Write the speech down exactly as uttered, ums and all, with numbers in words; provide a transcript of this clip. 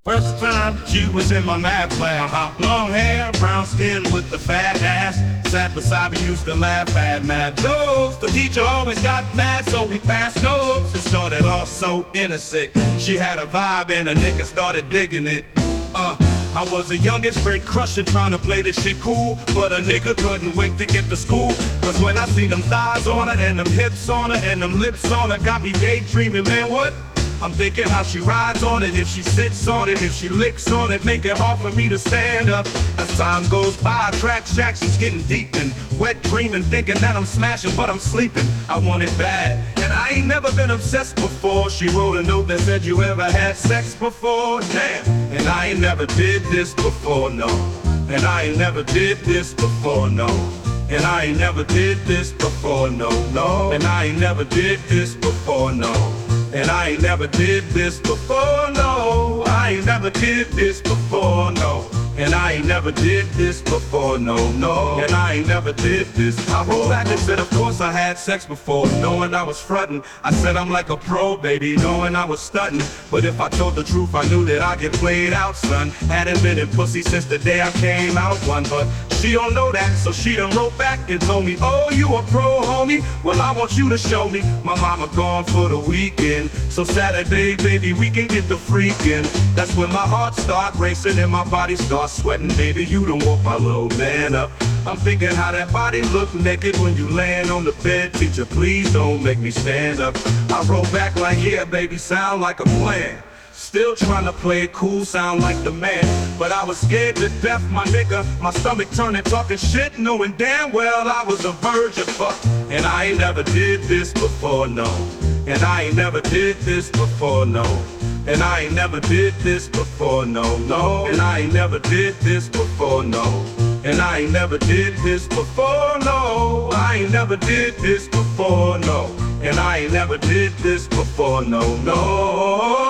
First time she was in my math class, uh-huh. Long hair, brown skin with the fat ass. Sat beside me, used to laugh at mad jokes. The teacher always got mad, so we passed notes. It started off so innocent. She had a vibe and a nigga started digging it. Uh, I was the youngest great crusher trying to play this shit cool, but a nigga couldn't wait to get to school. Cause when I see them thighs on her and them hips on her and them lips on her, got me daydreaming, man, what? I'm thinking how she rides on it, if she sits on it, if she licks on it, make it hard for me to stand up. As time goes by, track shack, she's getting deep and wet dreaming, thinking that I'm smashing, but I'm sleeping. I want it bad, and I ain't never been obsessed before. She wrote a note that said, you ever had sex before? Damn, and I ain't never did this before, no. And I ain't never did this before, no. And I ain't never did this before, no, no. And I ain't never did this before, no. And I ain't never did this before, no. I ain't never did this before, no. And I ain't never did this before, no, no. And I ain't never did this. I wrote back and said, of course I had sex before, knowing I was frontin'. I said I'm like a pro, baby, knowing I was stuntin'. But if I told the truth, I knew that I'd get played out, son. Hadn't been in pussy since the day I came out one, but she don't know that, so she done wrote back and told me, oh, you a pro, homie? Well, I want you to show me. My mama gone for the weekend, so Saturday, baby, we can get the freakin'. That's when my heart start racing and my body start sweating, baby, you done woke my little man up. I'm thinking how that body look naked when you laying on the bed. Teacher, please don't make me stand up. I wrote back like, yeah, baby, sound like a plan. Still trying to play it cool, sound like the man. But I was scared to death, my nigga. My stomach turning, talking shit, knowing damn well I was a virgin, fuck. And I ain't never did this before, no. And I ain't never did this before, no. And I ain't never did this before, no, no. And I ain't never did this before, no. And I ain't never did this before, no. I ain't never did this before, no. And I ain't never did this before, no, no.